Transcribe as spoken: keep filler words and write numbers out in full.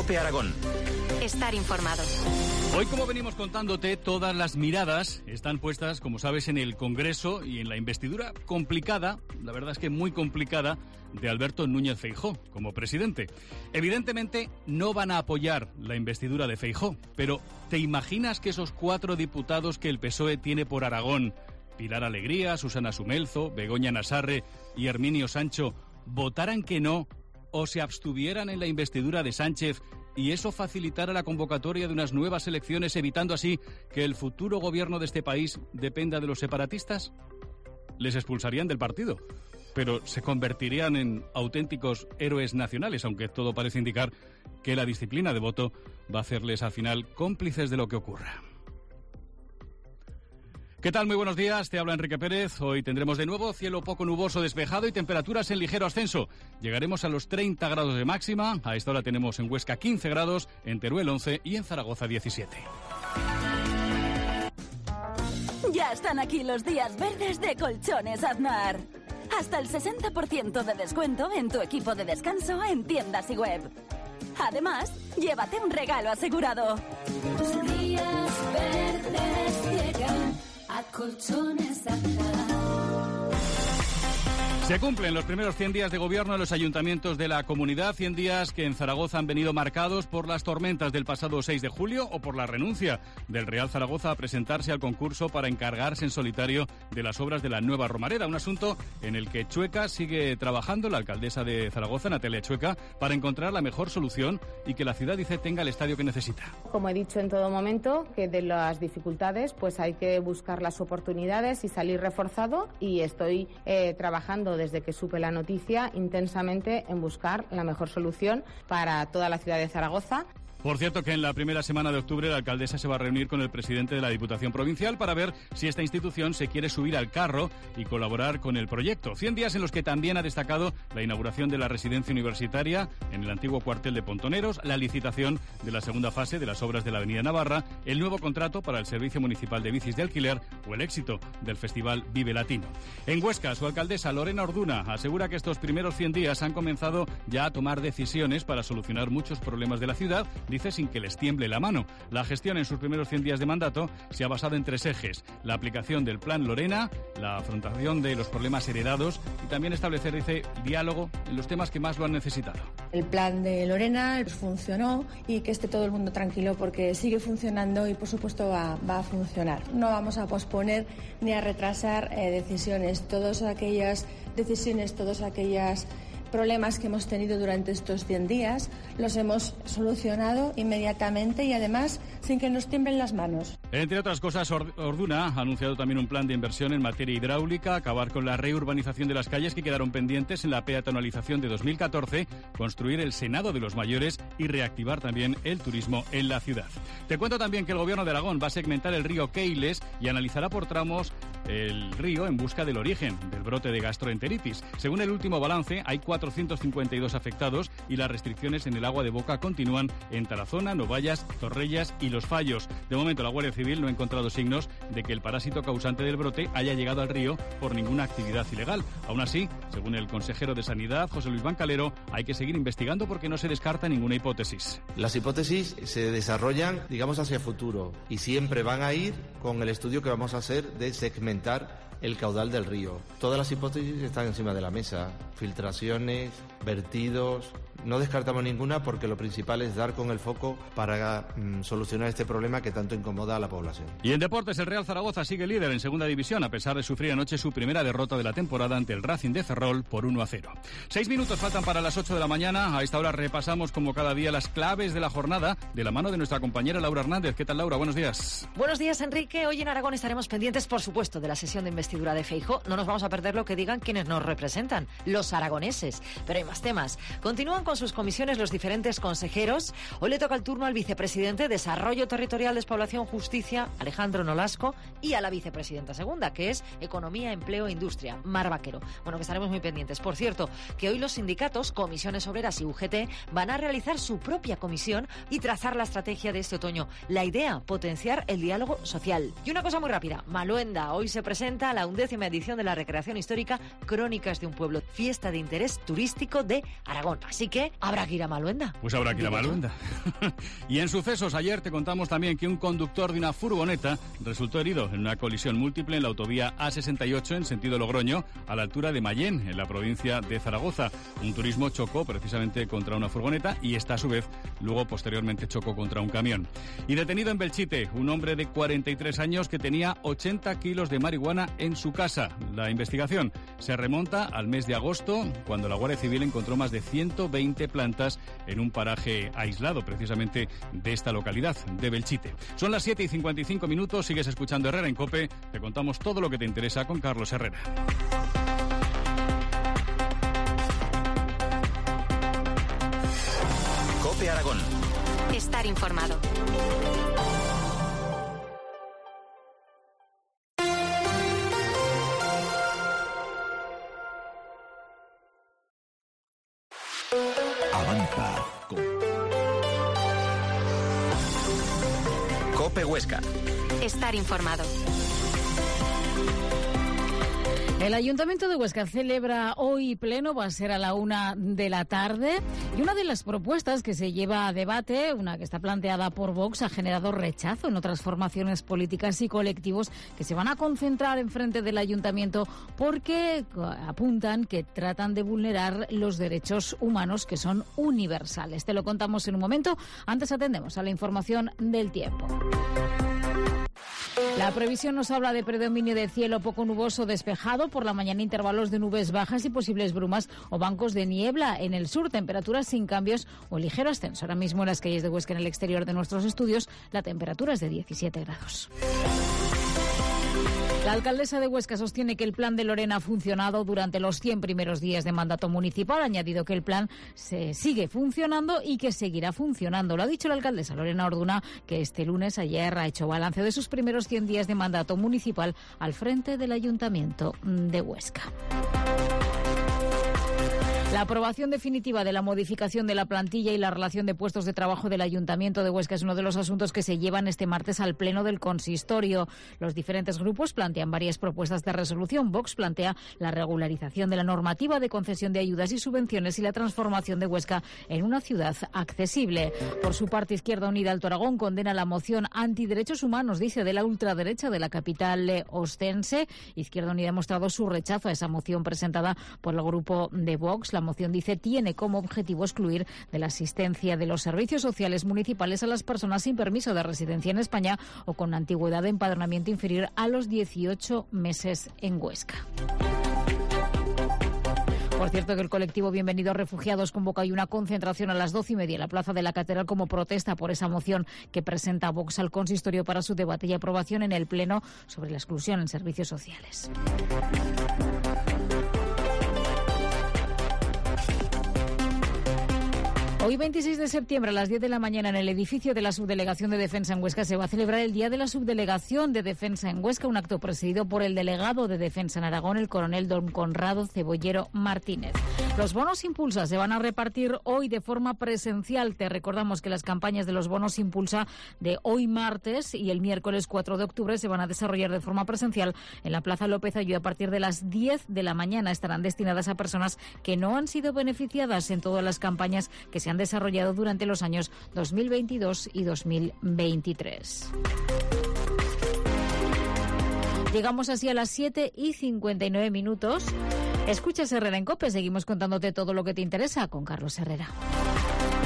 COPE Aragón. Estar informado. Hoy, como venimos contándote, todas las miradas están puestas, como sabes, en el Congreso y en la investidura complicada, la verdad es que muy complicada, de Alberto Núñez Feijóo como presidente. Evidentemente no van a apoyar la investidura de Feijóo, pero ¿te imaginas que esos cuatro diputados que el P S O E tiene por Aragón, Pilar Alegría, Susana Sumelzo, Begoña Nassarre y Herminio Sancho, votaran que no o se abstuvieran en la investidura de Sánchez y eso facilitara la convocatoria de unas nuevas elecciones, evitando así que el futuro gobierno de este país dependa de los separatistas? Les expulsarían del partido, pero se convertirían en auténticos héroes nacionales, aunque todo parece indicar que la disciplina de voto va a hacerles al final cómplices de lo que ocurra. ¿Qué tal? Muy buenos días, te habla Enrique Pérez. Hoy tendremos de nuevo cielo poco nuboso despejado y temperaturas en ligero ascenso. Llegaremos a los treinta grados de máxima. A esta hora tenemos en Huesca quince grados, en Teruel once y en Zaragoza diecisiete. Ya están aquí los días verdes de Colchones Aznar. Hasta el sesenta por ciento de descuento en tu equipo de descanso en tiendas y web. Además, llévate un regalo asegurado. Tus días verdes llegan a Colchones Aznar. Se cumplen los primeros cien días de gobierno en los ayuntamientos de la comunidad, cien días que en Zaragoza han venido marcados por las tormentas del pasado seis de julio o por la renuncia del Real Zaragoza a presentarse al concurso para encargarse en solitario de las obras de la nueva Romareda, un asunto en el que Chueca sigue trabajando, la alcaldesa de Zaragoza, Natalia Chueca, para encontrar la mejor solución y que la ciudad, dice, tenga el estadio que necesita. Como he dicho en todo momento, que de las dificultades pues hay que buscar las oportunidades y salir reforzado, y estoy eh, trabajando desde que supe la noticia intensamente en buscar la mejor solución para toda la ciudad de Zaragoza. Por cierto que en la primera semana de octubre la alcaldesa se va a reunir con el presidente de la Diputación Provincial para ver si esta institución se quiere subir al carro y colaborar con el proyecto. Cien días en los que también ha destacado la inauguración de la residencia universitaria en el antiguo cuartel de Pontoneros, la licitación de la segunda fase de las obras de la Avenida Navarra, el nuevo contrato para el Servicio Municipal de Bicis de Alquiler o el éxito del Festival Vive Latino. En Huesca, su alcaldesa Lorena Orduna asegura que estos primeros cien días han comenzado ya a tomar decisiones para solucionar muchos problemas de la ciudad, dice, sin que les tiemble la mano. La gestión en sus primeros cien días de mandato se ha basado en tres ejes: la aplicación del Plan Lorena, la afrontación de los problemas heredados y también establecer, dice, diálogo en los temas que más lo han necesitado. El plan de Lorena funcionó y que esté todo el mundo tranquilo porque sigue funcionando y por supuesto va, va a funcionar. No vamos a posponer ni a retrasar eh, decisiones. Todas aquellas decisiones, todas aquellas problemas que hemos tenido durante estos cien días los hemos solucionado inmediatamente y además sin que nos tiemblen las manos. Entre otras cosas, Orduna ha anunciado también un plan de inversión en materia hidráulica, acabar con la reurbanización de las calles que quedaron pendientes en la peatonalización de dos mil catorce, construir el Senado de los Mayores y reactivar también el turismo en la ciudad. Te cuento también que el Gobierno de Aragón va a segmentar el río Keiles y analizará por tramos el río en busca del origen del brote de gastroenteritis. Según el último balance, hay cuatrocientos cincuenta y dos afectados y las restricciones en el agua de boca continúan en Tarazona, Novallas, Zorrellas y Los Fallos. De momento, la Guardia Civil no ha encontrado signos de que el parásito causante del brote haya llegado al río por ninguna actividad ilegal. Aún así, según el consejero de Sanidad, José Luis Bancalero, hay que seguir investigando porque no se descarta ninguna hipótesis. Las hipótesis se desarrollan, digamos, hacia futuro y siempre van a ir con el estudio que vamos a hacer de segmentar el caudal del río. Todas las hipótesis están encima de la mesa: filtraciones, vertidos. No descartamos ninguna porque lo principal es dar con el foco para mm, solucionar este problema que tanto incomoda a la población. Y en deportes, el Real Zaragoza sigue líder en segunda división a pesar de sufrir anoche su primera derrota de la temporada ante el Racing de Ferrol por uno a cero. Seis minutos faltan para las ocho de la mañana. A esta hora repasamos como cada día las claves de la jornada de la mano de nuestra compañera Laura Hernández. ¿Qué tal, Laura? Buenos días. Buenos días, Enrique. Hoy en Aragón estaremos pendientes, por supuesto, de la sesión de investidura de Feijóo. No nos vamos a perder lo que digan quienes nos representan, los aragoneses. Pero hay más temas. Continúan con sus comisiones los diferentes consejeros. Hoy le toca el turno al vicepresidente de Desarrollo Territorial, Despoblación, Justicia, Alejandro Nolasco, y a la vicepresidenta segunda, que es Economía, Empleo e Industria, Mar Vaquero. Bueno, que estaremos muy pendientes. Por cierto, que hoy los sindicatos, Comisiones Obreras y U G T van a realizar su propia comisión y trazar la estrategia de este otoño. La idea, potenciar el diálogo social. Y una cosa muy rápida, Maluenda. Hoy se presenta la undécima edición de la recreación histórica Crónicas de un Pueblo, fiesta de interés turístico de Aragón. Así que viene, habrá que ir a Maluenda. Pues habrá que ir a Maluenda. Y en sucesos, ayer te contamos también que un conductor de una furgoneta resultó herido en una colisión múltiple en la autovía A sesenta y ocho en sentido Logroño, a la altura de Mayén, en la provincia de Zaragoza. Un turismo chocó precisamente contra una furgoneta y esta, a su vez, luego posteriormente chocó contra un camión. Y detenido en Belchite, un hombre de cuarenta y tres años que tenía ochenta kilos de marihuana en su casa. La investigación se remonta al mes de agosto, cuando la Guardia Civil encontró más de ciento veinte plantas en un paraje aislado, precisamente de esta localidad, de Belchite. Son las siete y cincuenta y cinco minutos, sigues escuchando Herrera en COPE, te contamos todo lo que te interesa con Carlos Herrera. COPE Aragón. Estar informado. Avanza con COPE Huesca. Estar informado. El Ayuntamiento de Huesca celebra hoy pleno, va a ser a la una de la tarde, y una de las propuestas que se lleva a debate, una que está planteada por Vox, ha generado rechazo en otras formaciones políticas y colectivos que se van a concentrar enfrente del Ayuntamiento porque apuntan que tratan de vulnerar los derechos humanos que son universales. Te lo contamos en un momento. Antes atendemos a la información del tiempo. La previsión nos habla de predominio de cielo poco nuboso despejado, por la mañana intervalos de nubes bajas y posibles brumas o bancos de niebla en el sur, temperaturas sin cambios o ligero ascenso. Ahora mismo en las calles de Huesca, en el exterior de nuestros estudios, la temperatura es de diecisiete grados. La alcaldesa de Huesca sostiene que el plan de Lorena ha funcionado durante los cien primeros días de mandato municipal. Ha añadido que el plan se sigue funcionando y que seguirá funcionando. Lo ha dicho la alcaldesa Lorena Orduna, que este lunes, ayer, ha hecho balance de sus primeros cien días de mandato municipal al frente del Ayuntamiento de Huesca. La aprobación definitiva de la modificación de la plantilla y la relación de puestos de trabajo del Ayuntamiento de Huesca es uno de los asuntos que se llevan este martes al Pleno del Consistorio. Los diferentes grupos plantean varias propuestas de resolución. Vox plantea la regularización de la normativa de concesión de ayudas y subvenciones y la transformación de Huesca en una ciudad accesible. Por su parte, Izquierda Unida Alto Aragón condena la moción antiderechos humanos, dice, de la ultraderecha de la capital ostense. Izquierda Unida ha mostrado su rechazo a esa moción presentada por el grupo de Vox. La moción, dice, tiene como objetivo excluir de la asistencia de los servicios sociales municipales a las personas sin permiso de residencia en España o con antigüedad de empadronamiento inferior a los dieciocho meses en Huesca. Por cierto, que el colectivo Bienvenidos Refugiados convoca hoy una concentración a las doce y media en la Plaza de la Catedral como protesta por esa moción que presenta Vox al consistorio para su debate y aprobación en el Pleno sobre la exclusión en servicios sociales. Hoy, veintiséis de septiembre, a las diez de la mañana, en el edificio de la Subdelegación de Defensa en Huesca, se va a celebrar el Día de la Subdelegación de Defensa en Huesca, un acto presidido por el delegado de Defensa en Aragón, el coronel don Conrado Cebollero Martínez. Los bonos Impulsa se van a repartir hoy de forma presencial. Te recordamos que las campañas de los bonos Impulsa de hoy martes y el miércoles cuatro de octubre se van a desarrollar de forma presencial en la Plaza López Aylló a partir de las diez de la mañana. Estarán destinadas a personas que no han sido beneficiadas en todas las campañas que se han desarrollado durante los años dos mil veintidós y dos mil veintitrés. Llegamos así a las siete y cincuenta y nueve minutos. Escuchas Herrera en COPE, seguimos contándote todo lo que te interesa con Carlos Herrera.